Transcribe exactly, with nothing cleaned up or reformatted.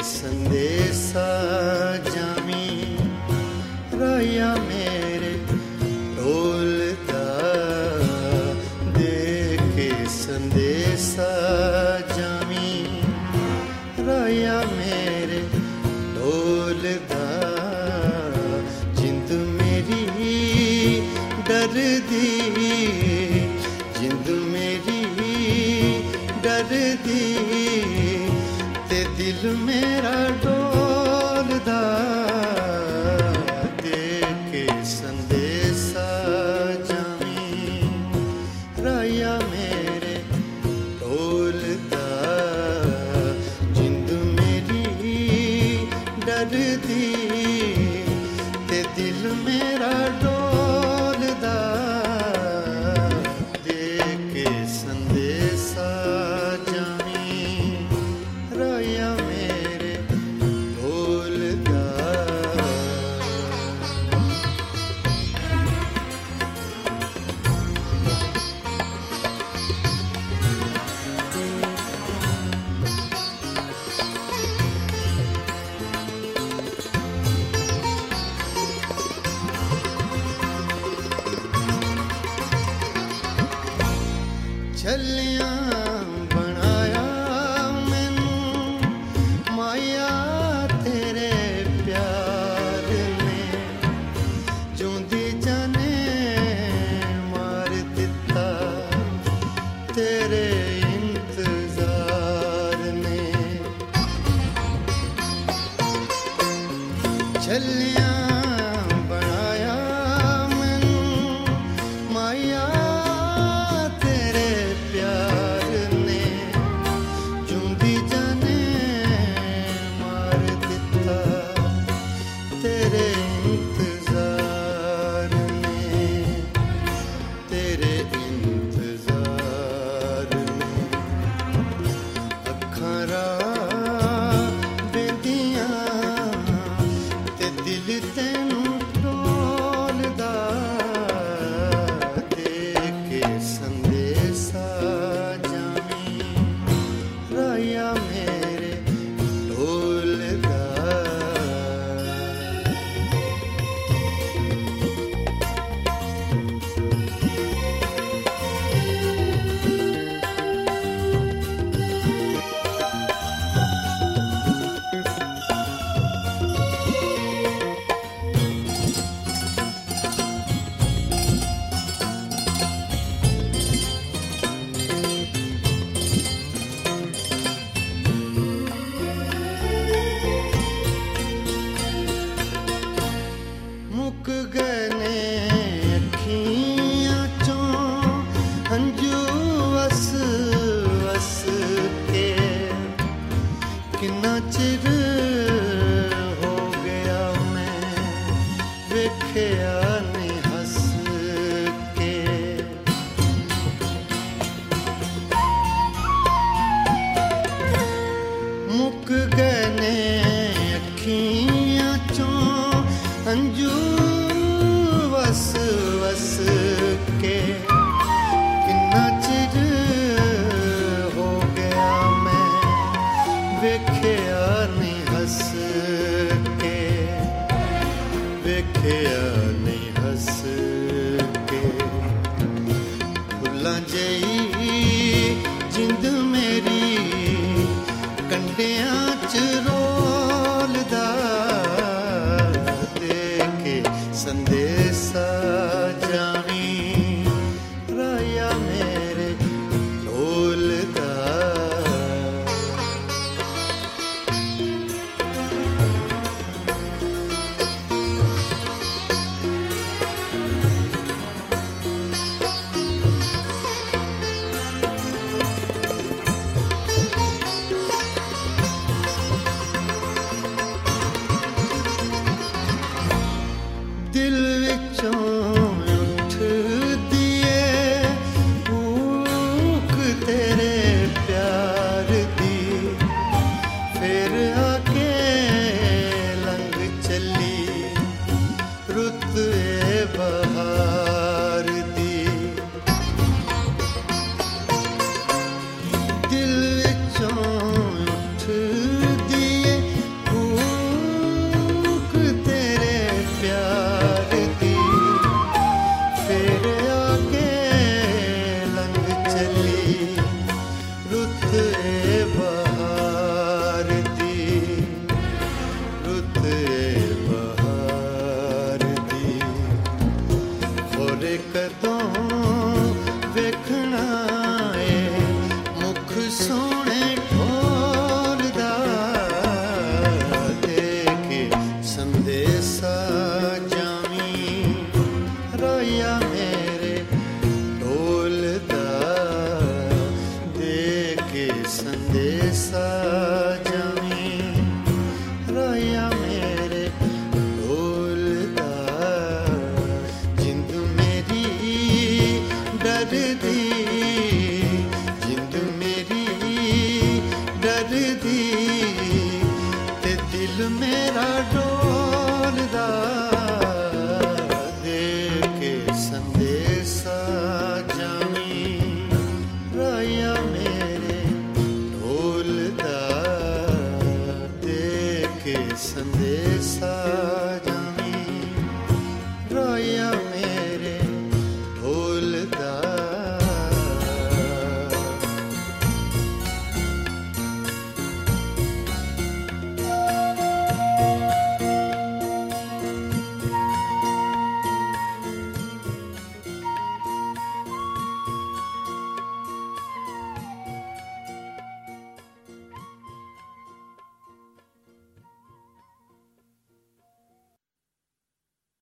संदेशा जामी राया मेरे ढोलदा दे के संदेशा जामी राया मेरे ढोलदा जिंद मेरी डरदी जिंद मेरी डरदी ते दिल मेरा डोलदा दे के संदेशा जामी राया मेरे ढोलदा जिंद मेरी डरदी ते दिल मेरा डोलदा दे के संदेशा जामी राया मेरे ढोलदा। छलियां बनाया मैनू माया तेरे प्यार ने जूंदी जाने मार दिता तेरे इंतजार ने छलियां बनाया मैनू माया तेरे इंतजार ने तेरे इंतजार ने अखां राह बेंदियां ते दिल तैनू टोलदा दे के संदेशा जामी राया मेरे ढोलदा। मुक गए अखियां चों हंजू वस वस के किन्ना चिर हो गया मैं वेख्या नहीं हस के मुक गए अखियां चों अंजू वस वस के किन्ना चिर हो गया मैं वेख्या नहीं हस के वेख्या नहीं हस के फुल्लां जेही जिंद मेरी कंडियां च रोलदा संदेशा जामी राया मेरे ढोलदा। करदी